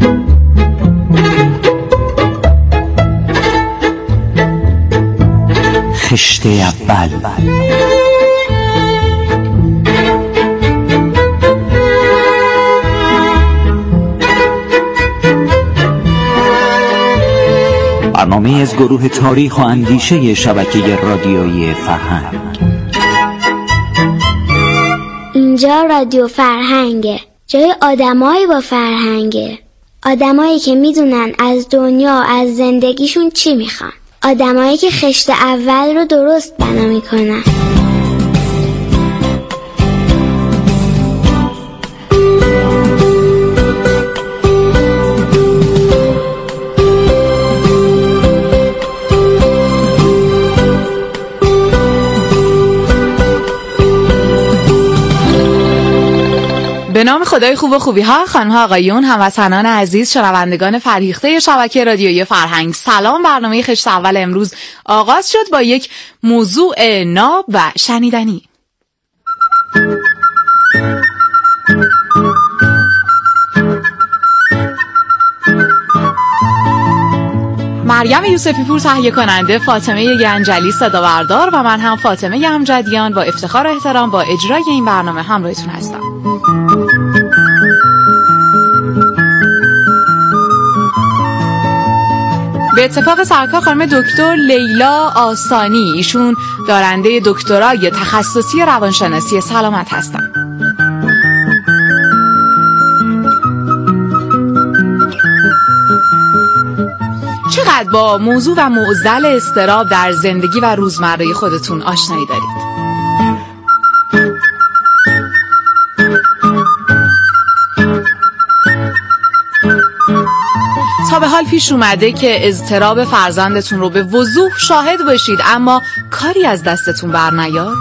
خشت اول. برنامه از گروه تاریخ و اندیشه شبکه رادیویی فرهنگ. اینجا رادیو فرهنگه، جای آدمایی با فرهنگه، آدمایی که میدونن از دنیا، از زندگیشون چی میخوان، آدمایی که خشت اول رو درست بنا میکنن. به نام خدای خوب و خوبی ها، خانم ها آقایون، هموطنان عزیز، شنوندگان فرهیخته شبکه رادیویی فرهنگ، سلام. برنامه خشت اول امروز آغاز شد با یک موضوع ناب و شنیدنی. مریم یوسفی پور تهیه کننده، فاطمه گنجلی صدابردار و من هم فاطمه امجدیان با افتخار و احترام با اجرای این برنامه همراهتون هستم. به اتفاق سرکار خانم دکتر لیلا آسانی، ایشون دارنده دکترای تخصصی روانشناسی سلامت هستند. چقدر با موضوع و معضل اضطراب در زندگی و روزمره خودتون آشنایی دارید؟ تا به حال پیش اومده که اضطراب فرزندتون رو به وضوح شاهد باشید اما کاری از دستتون بر نیاد؟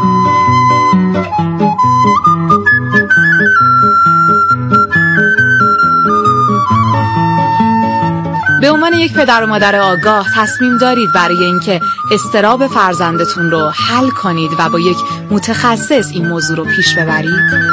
به عنوان یک پدر و مادر آگاه تصمیم دارید برای اینکه اضطراب فرزندتون رو حل کنید و با یک متخصص این موضوع رو پیش ببرید؟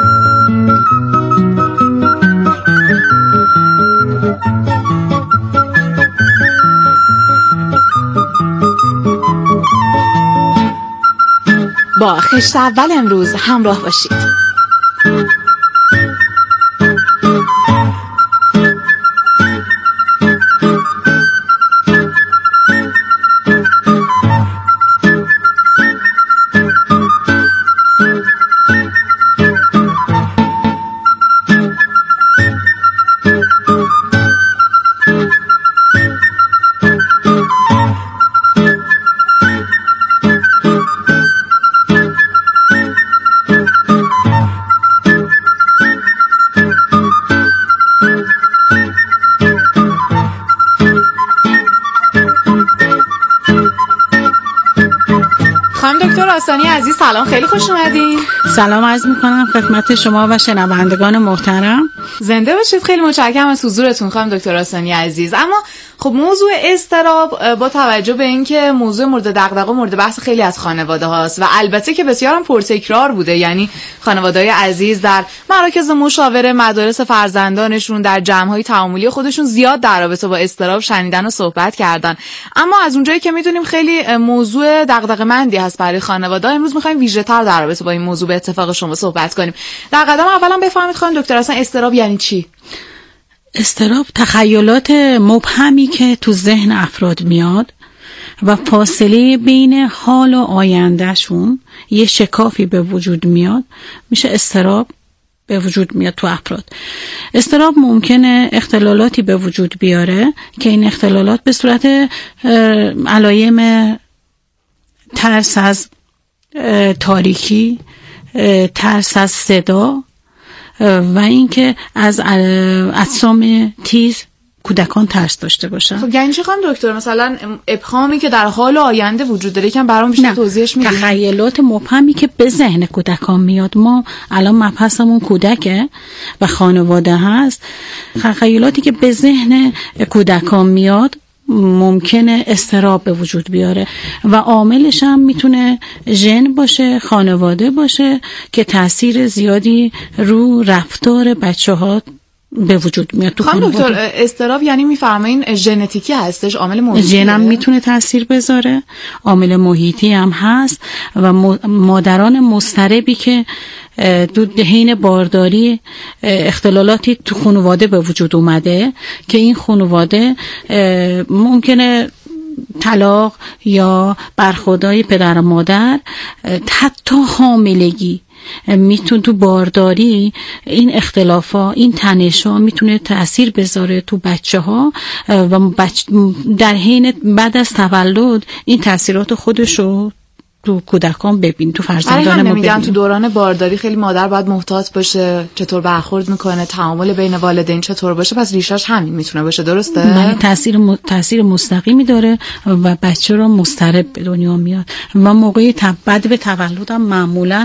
با خشت اول امروز همراه باشید. دکتر آسانی عزیز سلام، خیلی خوش اومدین. سلام عرض میکنم خدمت شما و شنوندگان محترم. زنده باشید. خیلی متشکرم از حضورتون خانم دکتر آسانی عزیز. اما خب موضوع اضطراب با توجه به اینکه موضوع مورد دغدغه مورد بحث خیلی از خانواده هاست و البته که بسیار هم پرتکرار بوده، یعنی خانواده‌های عزیز در مراکز مشاوره، مدارس فرزندانشون، در جمع‌های تعاملی خودشون زیاد در رابطه با اضطراب شنیدن و صحبت کردن. اما از اونجایی که میدونیم خیلی موضوع دغدغه‌مندی هست برای خانواده‌ها، امروز می‌خوایم ویژه‌تر در رابطه با این موضوع به اتفاق شما صحبت کنیم. در قدم اولا بفرمایید خانم دکتر اصلا اضطراب یعنی چی؟ اضطراب تخیلات مبهمی که تو ذهن افراد میاد و فاصله بین حال و آیندهشون یه شکافی به وجود میاد، میشه اضطراب به وجود میاد تو افراد. اضطراب ممکنه اختلالاتی به وجود بیاره که این اختلالات به صورت علایم ترس از تاریکی، ترس از صدا و اینکه از اجسام تیز کودکان ترس داشته باشن. خب یعنی چی خانم دکتر؟ مثلا ابهامی که در حال آینده وجود داره، یکم برام بیشتر توضیحش میدید؟ تخیلات مبهمی که به ذهن کودکان میاد. ما الان مبحثمون کودکه و خانواده هست. تخیلاتی که به ذهن کودکان میاد ممکنه اضطراب به وجود بیاره و عاملش هم میتونه ژن باشه، خانواده باشه که تأثیر زیادی رو رفتار بچه‌ها به وجود میاد تو خانواده. دکتر اضطراب یعنی میفرمایین ژنتیکی هستش، عامل محیطی؟ ژنم میتونه تاثیر بذاره، عامل محیطی هم هست و مادران مضطربی که تو حین بارداری اختلالاتی تو خانواده به وجود اومده که این خانواده ممکنه طلاق یا برخوردهای پدر و مادر، حتی حاملگی میتونه تو بارداری این اختلافا، این تنش‌ها میتونه تأثیر بذاره تو بچه‌ها و در حین بعد از تولد این تأثیرات خودشو تو کودکان ببین، تو فرزندان ما ببین. تو دوران بارداری خیلی مادر باید محتاط باشه چطور برخورد میکنه، تعامل بین والدین چطور باشه، پس ریشش همین میتونه باشه، درسته؟ من تاثیر مستقیمی داره و بچه رو مضطرب به دنیا میاد و موقع بعد به تولد هم معمولا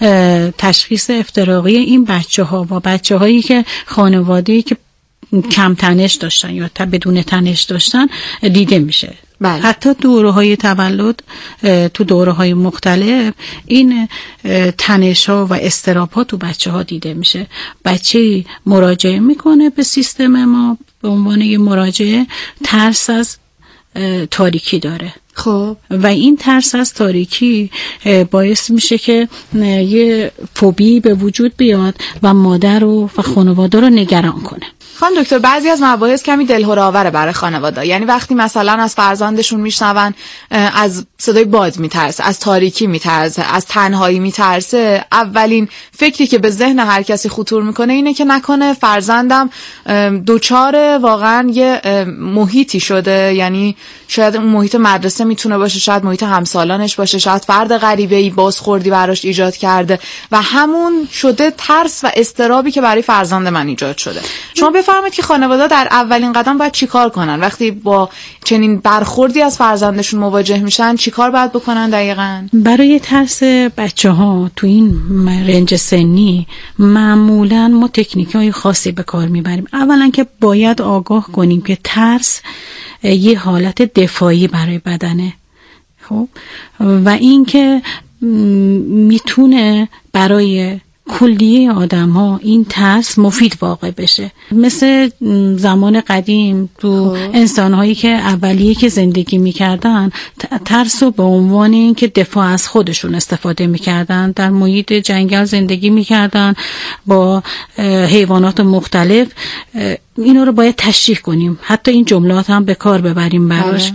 تشخیص افتراقی این بچه‌ها و بچه‌هایی که خانواده‌ای که کم تنش داشتن یا بدون تنش داشتن دیده میشه. بله. حتی دوره‌های تولد، تو دوره‌های مختلف این تنش‌ها و اضطراب‌ها تو بچه‌ها دیده میشه. بچه مراجعه میکنه به سیستم ما به عنوان یه مراجعه، ترس از تاریکی داره. خب و این ترس از تاریکی باعث میشه که یه فوبی به وجود بیاد و مادر و خانواده رو نگران کنه. خانم دکتر، بعضی از مباحث کمی دلهره‌آوره برای خانواده، یعنی وقتی مثلا از فرزندشون میشنون از صدای باد میترسه، از تاریکی میترسه، از تنهایی میترسه، اولین فکری که به ذهن هر کسی خطور میکنه اینه که نکنه فرزندم دوچار واقعا یه محیطی شده، یعنی شاید اون محیط مدرسه میتونه باشه، شاید محیط همسالانش باشه، شاید فرد غریبه‌ای بازخوردی براش ایجاد کرده و همون شده ترس و اضطرابی که برای فرزند من ایجاد شده. شما بفرمایید که خانواده در اولین قدم باید چیکار کنن وقتی با چنین برخوردی از فرزندشون مواجه میشن؟ چیکار باید بکنن دقیقاً؟ برای ترس بچه‌ها تو این رنج سنی معمولاً ما تکنیک‌های خاصی به کار میبریم. اولاً که باید آگاه کنیم که ترس یه حالت دفاعی برای بدنه، خب، و این که میتونه برای کلیه آدم ها این ترس مفید واقع بشه. مثل زمان قدیم تو انسان هایی که اولیه که زندگی میکردن ترس رو به عنوان این که دفاع از خودشون استفاده میکردن، در محیط جنگل زندگی میکردن با حیوانات مختلف. اینو رو باید تشریح کنیم، حتی این جملات هم به کار ببریم براش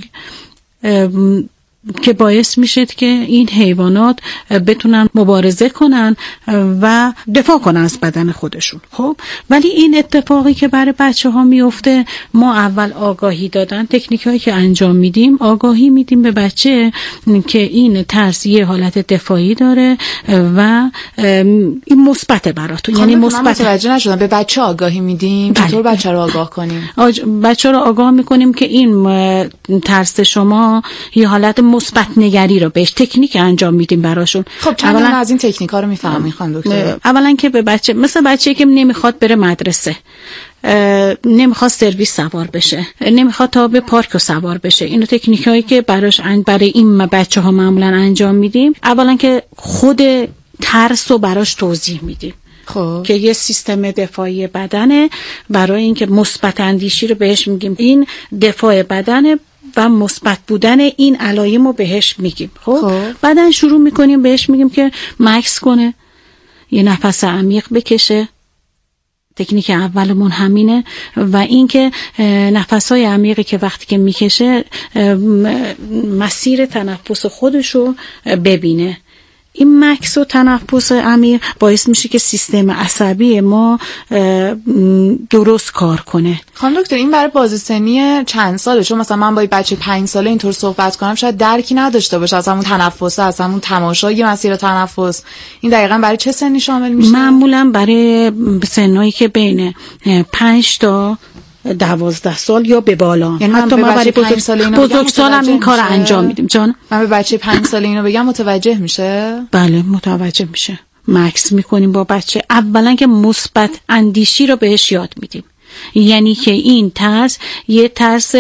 که باعث میشه که این حیوانات بتونن مبارزه کنن و دفاع کنن از بدن خودشون. خب ولی این اتفاقی که برای بچه ها میفته، ما اول آگاهی دادن، تکنیک هایی که انجام میدیم، آگاهی میدیم به بچه که این ترس یه حالت دفاعی داره و این مثبته براتون. یعنی مثبت. متوجه نشدم، به بچه آگاهی میدیم؟ چطور بچه رو آگاه کنیم؟ بچه رو آگاه میکنیم که این ترس شما یه حالت مثبت نگری رو بهش تکنیک انجام میدیم براشون. خب چند تا از این تکنیک‌ها رو میفهمین خانم دکتر؟ اولا که به بچه، مثل بچه‌ای که نمیخواد بره مدرسه، نمیخواد سرویس سوار بشه، نمیخواد تا به پارک سوار بشه، اینو تکنیکایی که برای این بچه‌ها معمولا انجام میدیم. اولا که خود ترس رو براش توضیح میدیم. خب که یه سیستم دفاعی بدنه، برای اینکه مثبت اندیشی رو بهش میگیم، این دفاع بدنه و مثبت بودن این علائم رو بهش میگیم. خب بعدن شروع میکنیم بهش میگیم که مکث کنه، یه نفس عمیق بکشه. تکنیک اولمون همینه و اینکه نفس‌های عمیقی که وقتی که میکشه مسیر تنفس خودشو ببینه. این مکث و تنفس عمیق باعث میشه که سیستم عصبی ما درست کار کنه. خانم دکتر، این برای بازه سنی چند ساله؟ چون مثلا من با بچه 5 ساله اینطور صحبت کنم شاید درکی نداشته باشه از همون تنفس، از همون تماشای مسیر تنفس. این دقیقاً برای چه سنی شامل میشه؟ معمولاً برای سنایی که بین 5 تا 12 سال یا به بالا. یعنی حتی ما برای بزرگسال هم این کار انجام میدیم. جان من به بچه 5 ساله اینو بگم متوجه میشه؟ بله متوجه میشه. مکث میکنیم با بچه. اولا که مثبت اندیشی رو بهش یاد میدیم، یعنی که این ترس یه ترس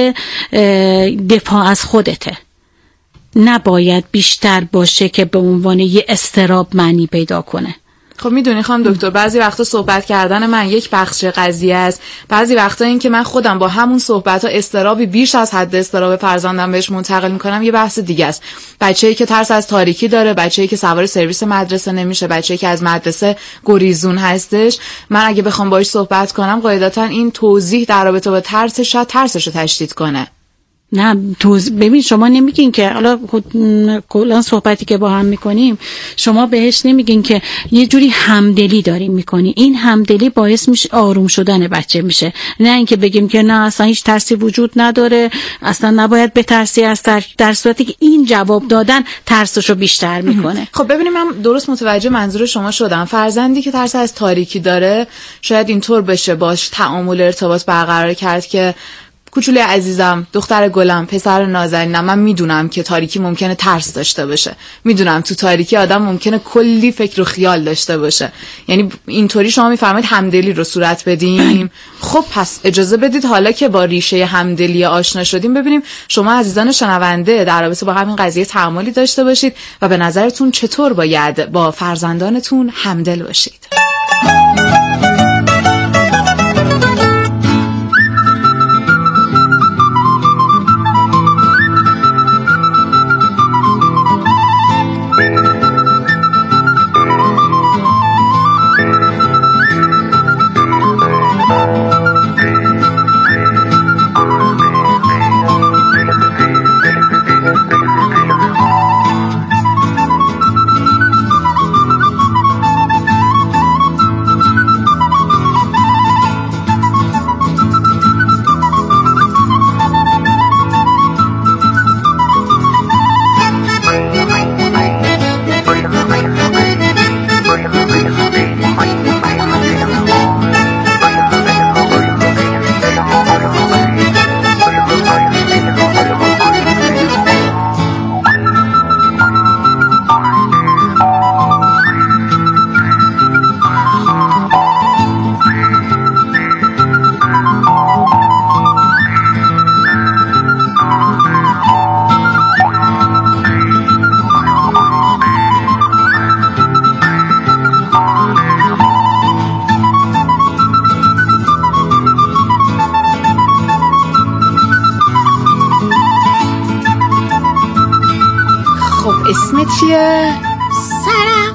دفاع از خودته، نباید بیشتر باشه که به عنوان یه اضطراب معنی پیدا کنه. خب میدونی خانم دکتر، بعضی وقتا صحبت کردن من یک بخش قضیه است، بعضی وقتا این که من خودم با همون صحبت‌ها اضطرابی بیش از حد اضطراب فرزندم بهش منتقل میکنم یه بحث دیگه است. بچه‌ای که ترس از تاریکی داره، بچه‌ای که سوار سرویس مدرسه نمیشه، بچه‌ای که از مدرسه گریزون هستش، من اگه بخوام باهاش صحبت کنم قاعدتاً این توضیح در رابطه با ترسش رو تشدید کنه. نه ببین، شما نمیگین که حالا کلا صحبتی که با هم میکنیم شما بهش نمیگین که یه جوری همدلی داریم میکنی. این همدلی باعث میشه آروم شدن بچه میشه، نه اینکه بگیم که نه اصلا هیچ ترسی وجود نداره، اصلا نباید بترسی از در صورتی که این جواب دادن ترسشو بیشتر میکنه. خب ببینیم من درست متوجه منظور شما شدم. فرزندی که ترس از تاریکی داره شاید اینطور بشه باش تعامل ارتباط برقرار کرد که کوچولوی عزیزم، دختر گلم، پسر نازنینم، من میدونم که تاریکی ممکنه ترس داشته باشه، میدونم تو تاریکی آدم ممکنه کلی فکر و خیال داشته باشه. یعنی اینطوری شما میفرمایید همدلی رو صورت بدیم. خب پس اجازه بدید حالا که با ریشه همدلی آشنا شدیم ببینیم شما عزیزان شنونده در رابطه با همین قضیه تعاملی داشته باشید و به نظرتون چطور باید با فرزندانتون همدل باشید. اسمت چیه؟ سارا.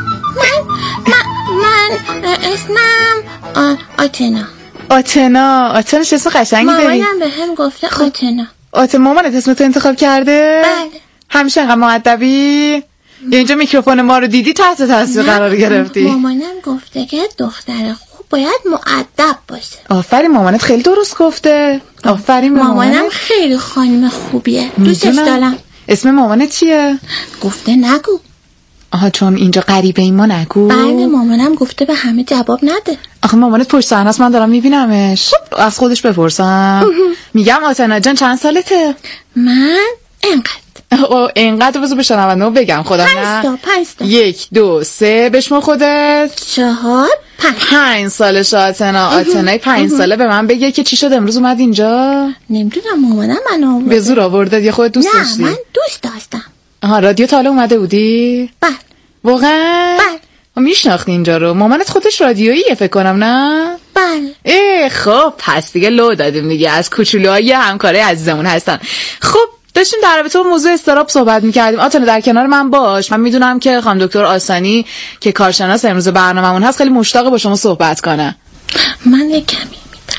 من اسمم آتنا چه اسم قشنگی داری؟ مامانم به هم گفته آتنا. مامانت اسمتو انتخاب کرده؟ بله. همیشه انقدر مؤدبی؟ اینجا میکروفون ما رو دیدی تحت تاثیر قرار گرفتی؟ مامانم گفته که دختر خوب باید مؤدب باشه. آفرین، مامانت خیلی درست گفته. آفرین مامانم خیلی خانم خوبیه، دوستش دارم. اسم مامانت چیه؟ گفته نگو. آها، چون اینجا غریبه ای ما نگو. بله، مامانم گفته به همه جواب نده. آخه مامانت پشت صحنه است، من دارم میبینمش. از خودش بپرسم. میگم آتنا جان چند سالته؟ من اینقدر بذار به شنونده بگم خودم. 5 تا 1 2 3 بشمار خودت. 4 5 سالش. آتنای 5 ساله به من بگه که چی شد امروز اومد اینجا. نمیدونم، مامانم منو آورده. به زور آورده یا خودت دوست داشتی؟ نه، من دوست داشتم. آها، رادیو تا حالا اومده بودی؟ بله. واقعا؟ بله. میشناختی اینجا رو؟ مامانت خودش رادیوییه فکر کنم، نه؟ بله. خب پس دیگه لو دادیم دیگه، از کوچولوهای همکاره عزیزمون هستن. خب داشتیم در رابطه با موضوع اضطراب صحبت می‌کردیم. آتنا در کنار من باش. من میدونم که خانم دکتر آسانی که کارشناس امروز برنامه‌مون هست خیلی مشتاق با شما صحبت کنه. من یک کمی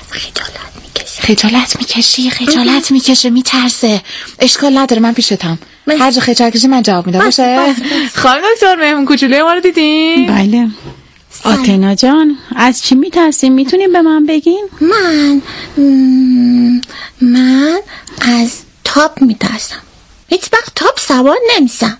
خجالت میکشه میترسه. اشکال نداره، من پیشتم. هر جا خجالت کشی من جواب میدم. باشه خانم دکتر، مهمون کوچولوی ما رو دیدین؟ بله. آتنا جان از چی میترسین؟ میتونین به من بگین؟ من از تاپ میترسم. هیچ وقت تاپ سوار نمیشم.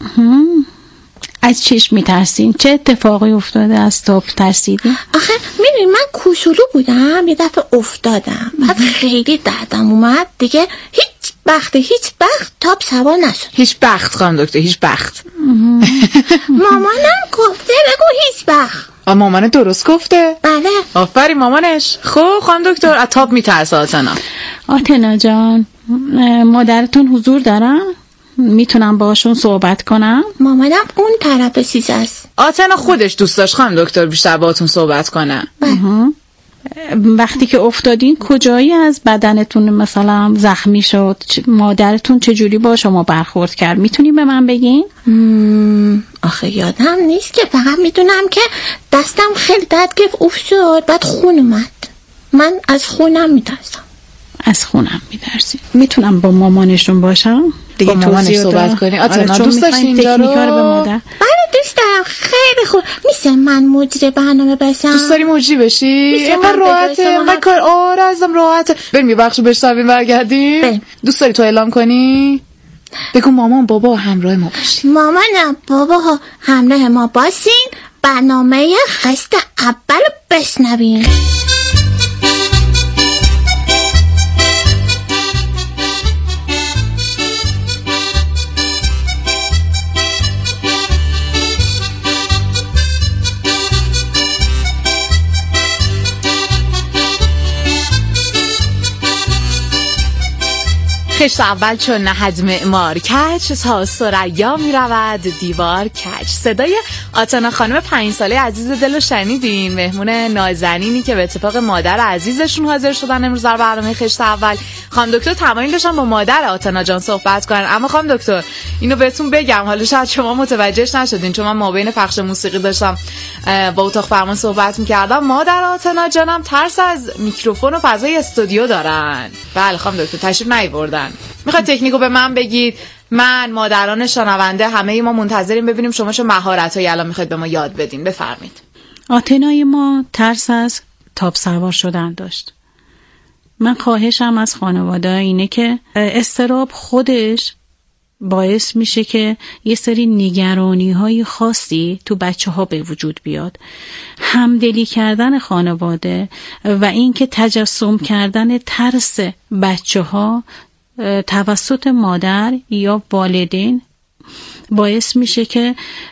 از چیش میترسین؟ چه اتفاقی افتاده از تاپ ترسیدین؟ آخه میدونی من کوچولو بودم، یه دفعه افتادم، بعد خیلی دردم اومد دیگه. هیچ وقت تاپ سوار نشد. هیچ بخت خانم دکتر، هیچ بخت. مامانم گفته بگو هیچ بخت. مامان درست گفته؟ بله. آفرین مامانش. خب خانم دکتر از تاپ میترسه آتنا. آتنا جان، مادرتون حضور دارن؟ میتونم باشون صحبت کنم؟ مامانم اون طرف سیز است. آتنا خودش دوست داشت خانم دکتر بیشتر باهاتون صحبت کنه. وقتی که افتادین کجایی از بدنتون مثلا زخمی شد؟ مادرتون چجوری با شما برخورد کرد؟ میتونی به من بگین؟ آخه یادم نیست که، فقط میدونم که دستم خیلی درد گرفت افتاد، بعد خون اومد. من از خونم میترسم. از خونم میترسی؟ میتونم با مامانشون باشم؟ با مامانش صحبت کنی؟ آتنا دوست داشتی اینجا رو؟ به مادر؟ بله دوست دارم، خیلی خوب. میشه من مجری برنامه بشم؟ دوست داری مجری بشی؟ اینقدر راحته، اینقدر کار. آره ازم راحته. بریم یه بخش بشنویم برگردیم. دوست داری تو اعلام کنی؟ بگو مامان بابا همراه ما باشین. مامان بابا همراه ما باشین. برنامه خست اول بشنویم. خشت اول چون نهد معمار کج، تا ثریا می رود دیوار کج. صدای آتنا خانم 5 ساله عزیز دلو شنیدین، مهمون نازنینی که به اتفاق مادر عزیزشون حاضر شدن امروز در برنامه خشت اول. خانم دکتر تمایل داشتن با مادر آتنا جان صحبت کنن، اما خانم دکتر اینو بهتون بگم، حالا شاید شما متوجهش نشدین چون من مابین پخش موسیقی داشتم با اتاق فرمان صحبت می‌کردم. مادر آتنا جانم ترس از میکروفون و فضای استودیو دارن. بله خانم دکتر تشریف نیاوردن. میخواد تکنیکو به من بگید؟ من، مادران شنونده، همه ما منتظریم ببینیم شما چه مهارتایی الان میخواید به ما یاد بدین. بفرمایید. آتنای ما ترس از تاب سوار شدن داشت. من خواهشم از خانواده اینه که اضطراب خودش باعث میشه که یه سری نگرانی های خاصی تو بچه ها به وجود بیاد. همدلی کردن خانواده و اینکه تجسم کردن ترس بچه ها توسط مادر یا والدین باعث میشه که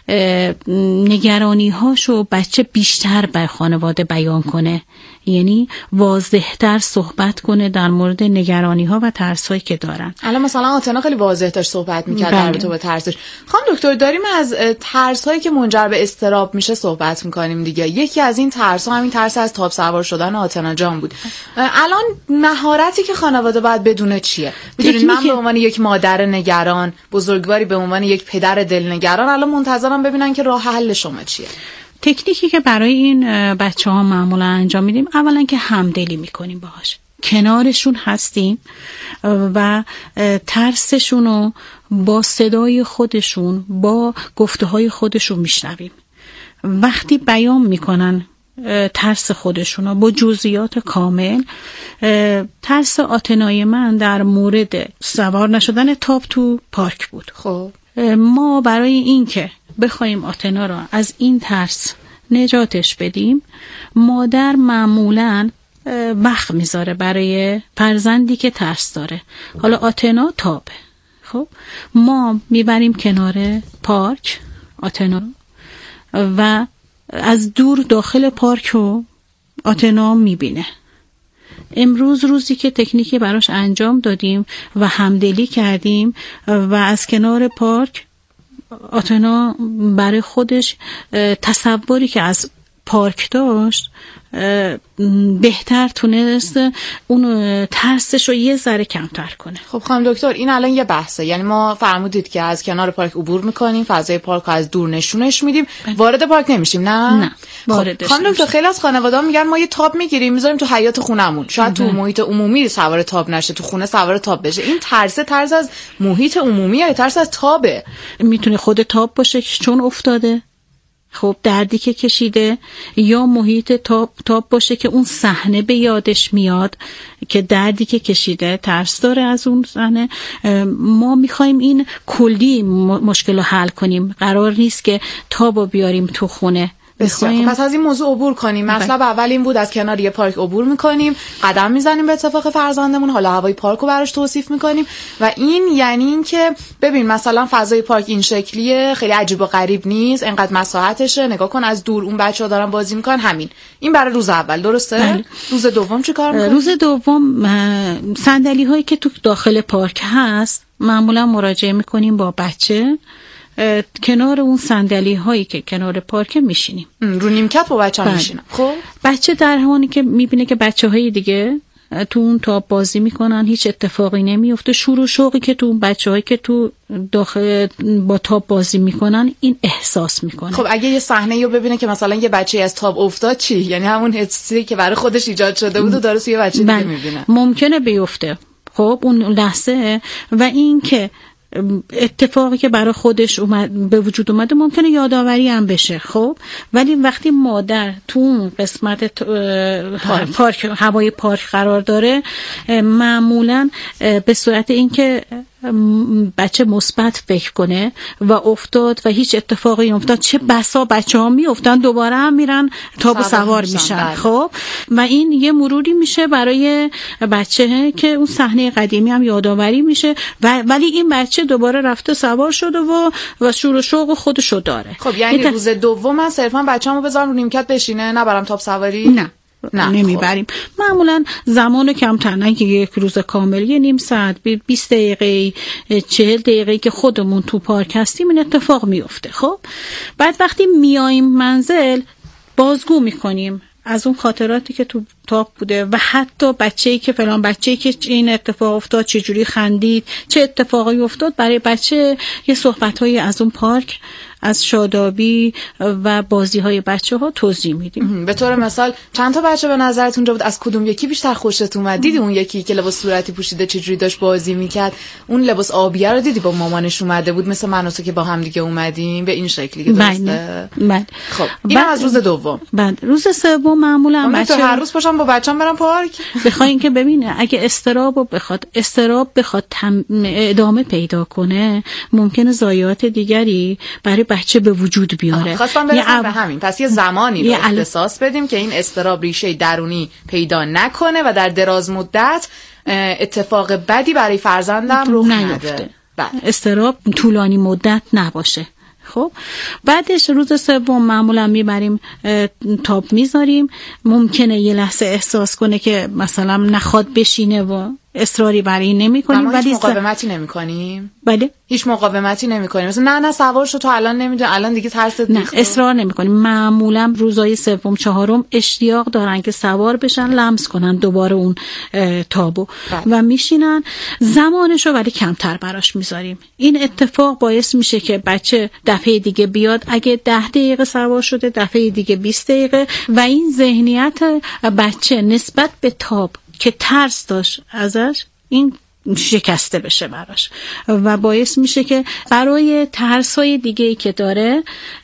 نگرانی هاشو بچه بیشتر به خانواده بیان کنه، یعنی واضح‌تر صحبت کنه در مورد نگرانی ها و ترس هایی که دارن. الان مثلا آتنا خیلی واضح داشت صحبت میکرد در رابطه با ترسش. خانم دکتر داریم از ترس هایی که منجر به اضطراب میشه صحبت میکنیم دیگه. یکی از این ترس ها همین ترس از تاب سوار شدن آتنا جان بود. الان مهارتی که خانواده باید بدونه چیه؟ میدونید من به عنوان یک مادر نگران، بزرگواری به عنوان یک پدر دلنگران الان منتظرم ببینن که راه حل شما چیه. تکنیکی که برای این بچه ها معمولا انجام میدیم، اولا که همدلی میکنیم باهاش، کنارشون هستیم و ترسشونو با صدای خودشون، با گفته های خودشون میشنویم. وقتی بیان میکنن ترس خودشونو با جزئیات کامل، ترس آتنای من در مورد سوار نشدن تاب تو پارک بود. خب ما برای این که بخوایم آتنا را از این ترس نجاتش بدیم، مادر معمولاً وقت میذاره برای فرزندی که ترس داره. حالا آتنا تابه، خب ما میبریم کنار پارک آتنا و از دور داخل پارک رو آتنا میبینه. امروز روزی که تکنیکی براش انجام دادیم و همدلی کردیم و از کنار پارک آتنا برای خودش تصوری که از پارک داشت بهتر تونست اون ترسش رو یه ذره کمتر کنه. خب خانم دکتر این الان یه بحثه، یعنی ما فرمودید که از کنار پارک عبور میکنیم، فضای پارک رو از دور نشونش میدیم، وارد پارک نمیشیم. نه واردش. خانم دکتر خیلی از خانواده‌ها میگن ما یه تاب میگیریم میذاریم تو حیاط خونمون، شاید تو محیط عمومی سوار تاب نشه، تو خونه سوار تاب بشه. این ترس از محیط عمومی یا ترس از تابه؟ میتونه خود تاب باشه چون افتاده، خب دردی که کشیده، یا محیط تاب باشه که اون صحنه به یادش میاد که دردی که کشیده، ترس داره از اون صحنه. ما میخوایم این کلی مشکل رو حل کنیم، قرار نیست که تابو بیاریم تو خونه. بسیار پس از این موضوع عبور کنیم. مطلب اول این بود از کنار یه پارک عبور میکنیم، قدم میزنیم به اتفاق فرزندمون، حالا هوای پارک رو براش توصیف میکنیم و این یعنی این که ببین مثلا فضای پارک این شکلیه، خیلی عجیب و غریب نیست، انقدر مساحتشه، نگاه کن از دور اون بچه‌ها دارن بازی میکنن. همین این برای روز اول، درسته؟ بله. روز دوم چیکار میکنیم؟ روز دوم صندلی هایی که تو داخل پارک هست معمولا مراجعه میکنیم با بچه کنار اون صندلی هایی که کنار پارک میشینیم. رو نیمکت با بچه میشینم. خب بچه در حالی که میبینه که بچه های دیگه تو اون تاب بازی میکنن هیچ اتفاقی نمیفته، شور و شوقی که تو بچه هایی که تو داخل با تاب بازی میکنن این احساس میکنه. خب اگه یه صحنه رو ببینه که مثلا یه بچه از تاب افتاد چی؟ یعنی همون حسی که برای خودش ایجاد شده بود و داره توی بچه دیگه میبینه. ممکنه بیفته خب اون لحظه، و این که اتفاقی که برای خودش به وجود اومده ممکنه یادآوری هم بشه. خب ولی وقتی مادر تو اون قسمت پارک هوای پارک قرار داره، معمولا به صورت اینکه بچه مثبت فکر کنه و افتاد و هیچ اتفاقی افتاد، چه بسا بچه‌ها میافتن دوباره هم میرن تابو سوار میشن. خب و این یه مروری میشه برای بچه که اون صحنه قدیمی هم یادآوری میشه، ولی این بچه دوباره رفته سوار شده و شور و شوق خودشو داره. خب یعنی روز دوم من صرفا بچه‌مو بذارم رو نیمکت بشینه، نبرم تاب سواری؟ نه نمیبریم. معمولا زمانو کمتر، نه که یک روز کامل، یه نیم ساعت، 20 دقیقه، 40 دقیقه که خودمون تو پارک هستیم این اتفاق میفته. خب بعد وقتی میاییم منزل بازگو میکنیم از اون خاطراتی که تو تاب بوده و حتی بچه‌ای که فلان بچه‌ای که این اتفاق افتاد چه جوری خندید، چه اتفاقی افتاد، برای بچه یه صحبت‌هایی از اون پارک، از شادابی و بازی‌های بچه‌ها توضیح میدیم. به طور مثال چند تا بچه به نظرت اونجا بود؟ از کدوم یکی بیشتر خوشت اومد؟ دیدی اون یکی که لباس صورتی پوشیده چه جوری داشت بازی میکرد؟ اون لباس آبیه رو دیدی با مامانش اومده بود مثل من و تو که با هم دیگه اومدیم به این شکلی که درسته؟ بله. خب این از روز دوم. بعد روز سوم معمولا بچه هر روز پاشم با بچه‌م برم پارک. بخواین که ببینه اگه استراب بخواد ادامه پیدا کنه ممکنه ضایعات دیگری برای بچه به وجود بیاره. خواستم برسم به همین. پس یه زمانی رو اختصاص بدیم که این استراب ریشه درونی پیدا نکنه و در دراز مدت اتفاق بدی برای فرزندم رخ نده. استراب طولانی مدت نباشه. خب بعدش روز سوم معمولا میبریم تاب میذاریم. ممکنه یه لحظه احساس کنه که مثلا نخواد بشینه و اصراری برای نمی کنیم، ولی هیچ مقاومتی نمی کنیم. بله هیچ مقاومتی نمی کنیم، مثلا نه سوار شو تو الان نمیدونم الان دیگه ترست نه اصرار نمی کنیم. معمولا روزای سوم چهارم اشتیاق دارن که سوار بشن، لمس کنن دوباره اون تابو و میشینن. زمانشو ولی کمتر براش میذاریم. این اتفاق باعث میشه که بچه دفعه دیگه بیاد. اگه 10 دقیقه سوار شده دفعه دیگه 20 دقیقه و این ذهنیت بچه نسبت به تاب که ترس داشت ازش این شکسته بشه براش و باعث میشه که برای ترس‌های دیگه‌ای که داره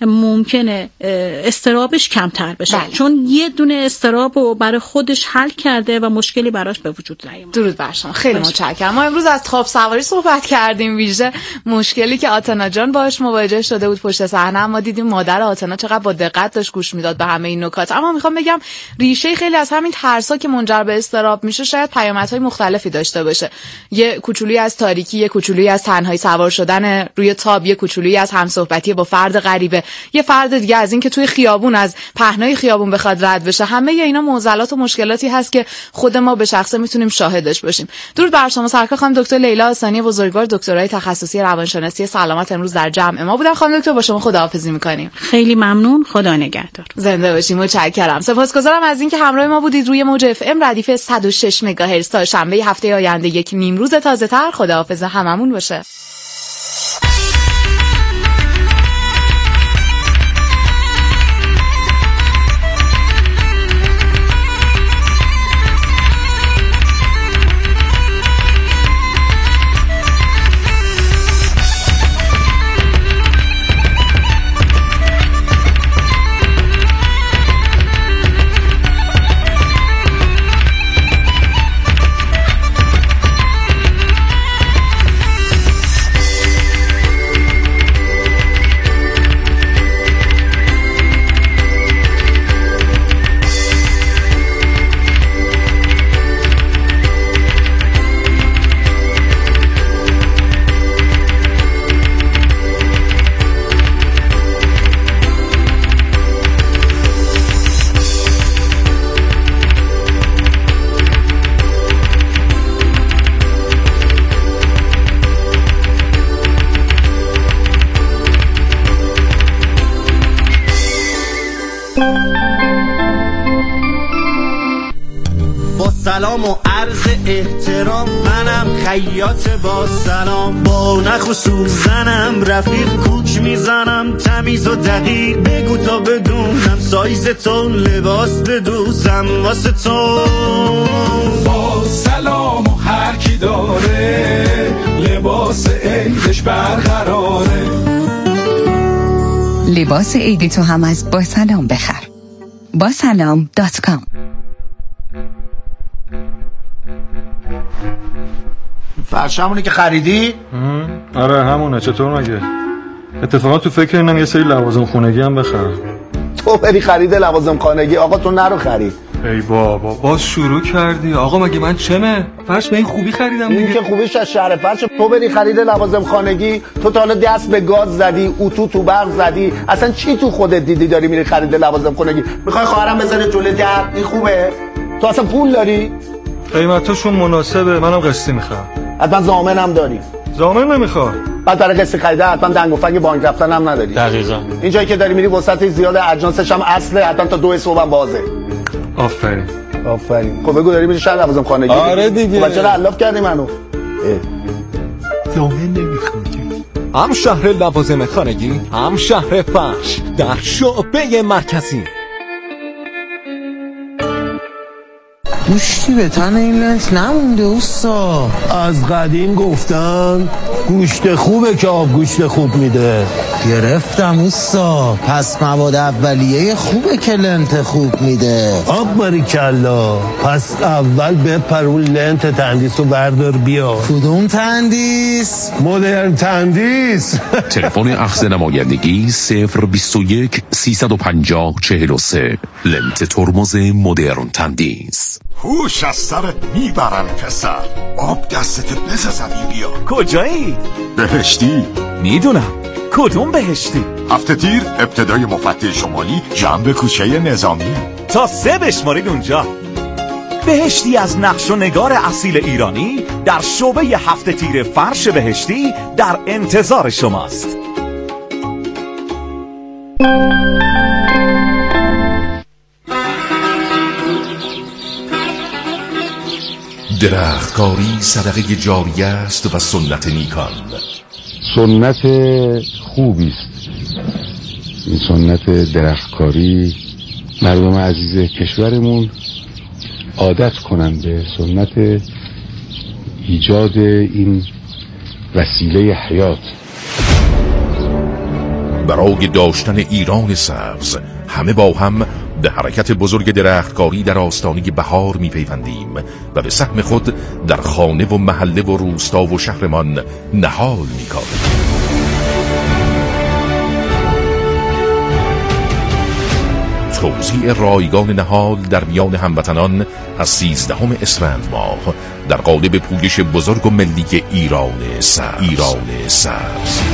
ممکنه استرابش کمتر بشه. بله. چون یه دونه استراب رو برای خودش حل کرده و مشکلی براش به وجود نیومده. درود بر شما. خیلی متشکرم. ما امروز از تاب سواری صحبت کردیم، ویژه مشکلی که آتنا جان باهاش مواجه شده بود پشت صحنه. ما دیدیم مادر آتنا چقدر با دقت داشت گوش میداد به همه این نکات. اما میخوام بگم ریشه خیلی از همین ترسا که منجر به استراب میشه شاید پیامدهای مختلفی داشته باشه. یه کوچولویی از تاریکی، یه کوچولویی از تنهایی سوار شدن روی تاب، یه کوچولویی از همصحبتی با فرد غریبه، یه فرد دیگه از این که توی خیابون از پهنای خیابون بخواد رد بشه. همه اینا معضلات و مشکلاتی هست که خود ما به شخصه میتونیم شاهدش باشیم. درود بر شما سرکار خانم دکتر لیلا آسانی بزرگوار، دکترای تخصصی روانشناسی سلامت امروز در جمع ما بودن. خانم دکتر با شما خداحافظی می‌کنیم. خیلی ممنون، خدا نگهدار. زنده باشید. متشکرم. سپاسگزارم از اینکه همراه ما بودید روی موج اف ام ردیف 106 مگاهرتز. تا شنبه هفته آینده یک نیم روز تازه‌تر. خداحافظ هممون باشه. سلام و عرض احترام، منم خیاط با سلام، با نخ و سوزنم رفیق کوک میزنم تمیز و دقیق، بگو تا بدونم سایز تو، لباس بدوزم واسه تو. با سلام و هر کی داره لباس عیدش برقراره. لباس عیدی تو هم از با سلام بخر. با سلام.com. فرشمونی که خریدی؟ آره همونه. چطور مگه؟ اتفاقا تو فکر اینم یه سری لوازم خونگی هم بخرم. تو بری خرید لوازم خانگی؟ آقا تو نرو خرید. ای بابا باز شروع کردی. آقا مگه من چمه؟ فرش به این خوبی خریدم دیگه. این که خوبیش از شهر فرش. تو بری خرید لوازم خانگی، تو تا حالا دست به گاز زدی، اتو تو برق زدی، اصلا چی تو خودت دیدی داری میری خرید لوازم خانگی؟ میخوای خواهرم بزنه جلوی در؟ این خوبه؟ تو اصلا پول داری؟ قیمتاشون مناسبه، منم قسطی میخوام. حتما ضامنم داری؟ ضامن نمیخوام. بعد برای قسطی خریده حتما دنگ و فنگ بانک رفتن هم نداری. دقیقاً. این جایی که داری میری وسط زیاد اجناسش هم اصله، حتما تا 2 صبح هم بازه. آفرین. خب بگو داری میری شهر لوازم خانگی؟ آره دیگه. خب چرا علاف کردی منو؟ ضامن نمیخوام. هم شهر لوازم خانگی، هم شهر فرش، در شعبه مرکزی. گوشتی به تن این لنت نمونده اوستا. از قدیم گفتن گوشت خوبه که آب گوشت خوب میده. گرفتم اوستا. پس مواد اولیه خوبه که لنت خوب میده. آب باریکلا. پس اول بپر اون لنت تندیس رو بردار بیا. کدوم تندیس؟ مدرن تندیس. تلفن اخذ نمایندگی 021 350 43. لنت ترمز مدرن تندیس. هوش از سرت میبرن پسر. آب دستت بزنی بیا. کجایی؟ بهشتی. میدونم. کدوم بهشتی؟ هفته تیر ابتدای مفتح شمالی جنب کوچه نظامی. تا 3 بشمارید اونجا. بهشتی از نقش و نگار اصیل ایرانی در شعبه هفته تیر فرش بهشتی در انتظار شماست. درختکاری صدقه جاری است و سنت نیکان. سنت خوبی است این سنت درختکاری. مردم عزیز کشورمون عادت کنن به سنت ایجاد این وسیله حیات. برای داشتن ایران سبز همه با هم به حرکت بزرگ درختکاری در آستانه بهار می‌پیوندیم و به سهم خود در خانه و محله و روستا و شهرمان نهال می‌کاریم. توزیع رایگان نهال در میان هموطنان از 13 اسفند ماه در قالب پویش بزرگ و ملی ایران سبز.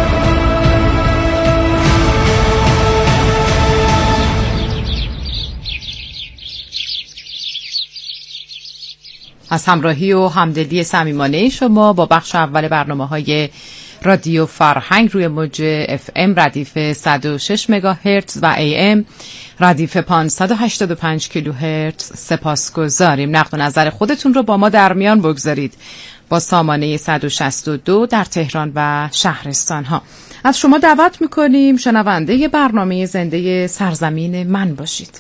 از همراهی و همدلی صمیمانه شما با بخش اول برنامه‌های رادیو فرهنگ روی موج FM ردیف 106 مگاهرتز و AM ردیف 585 کیلوهرتز سپاسگزاریم. نقد و نظر خودتون رو با ما در میان بگذارید با سامانه 162 در تهران و شهرستان ها. از شما دعوت میکنیم شنونده برنامه زنده سرزمین من باشید.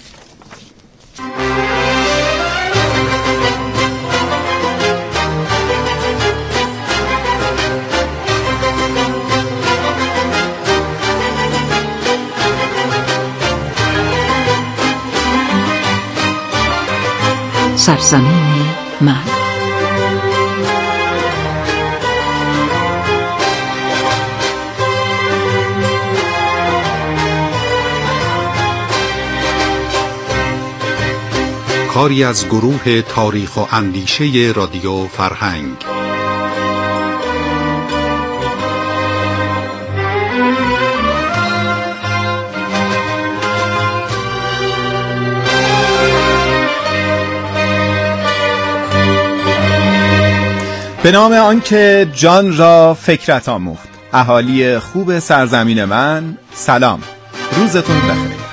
سرزمین من. کاری از گروه تاریخ و اندیشه رادیو فرهنگ. به نام آنکه جان را فکرت آموخت. اهالی خوب سرزمین من، سلام، روزتون بخیر.